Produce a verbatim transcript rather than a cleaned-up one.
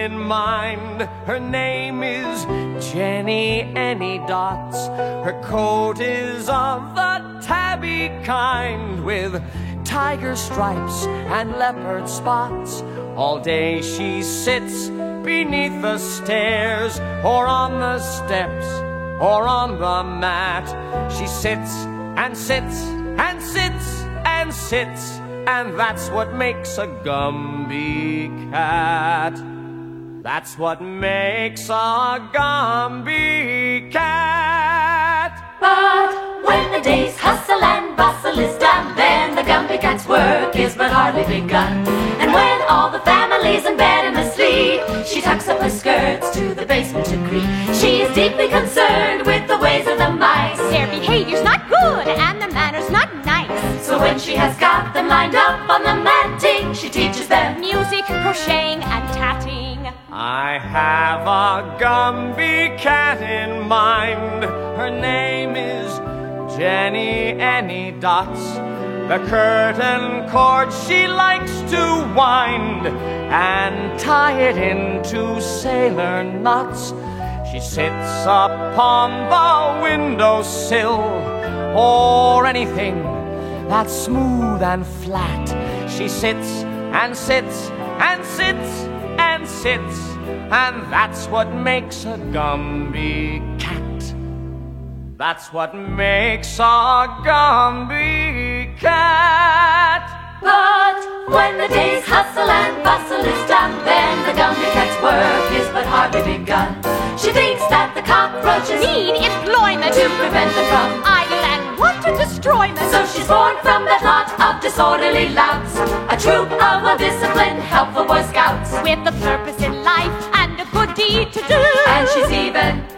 in mind. Her name is Jenny Anydots. Her coat is of the tabby kind, with tiger stripes and leopard spots. All day she sits beneath the stairs, or on the steps, or on the mat. She sits and sits and sits and sits, and that's what makes a Gumby cat. That's what makes a Gumby cat. But when the day's hustle and bustle is done, then the Gumby cat's work is but hardly begun. And when all the family's in bed and asleep, she tucks up her skirts to the basement to creep. She is deeply concerned with the ways of the mice. Their behavior's not good and their manners not nice. So when she has got them lined up on the matting, she teaches them music, crocheting, and tatting. I have a Gumby cat in mind. Her name is Jenny Anydots. The curtain cord she likes to wind and tie it into sailor knots. She sits upon the windowsill, or anything that's smooth and flat. She sits and sits and sits and sits, and that's what makes a Gumby cat. That's what makes a Gumby cat. But when the day's hustle and bustle is done, then the Gumby cat's work is but hardly begun. She thinks that the cockroaches need employment to prevent them from idle and want to destroy them. So she's born from that lot of disorderly louts, a troop of well-disciplined, helpful Boy Scouts, with a purpose in life and a good deed to do. And she's even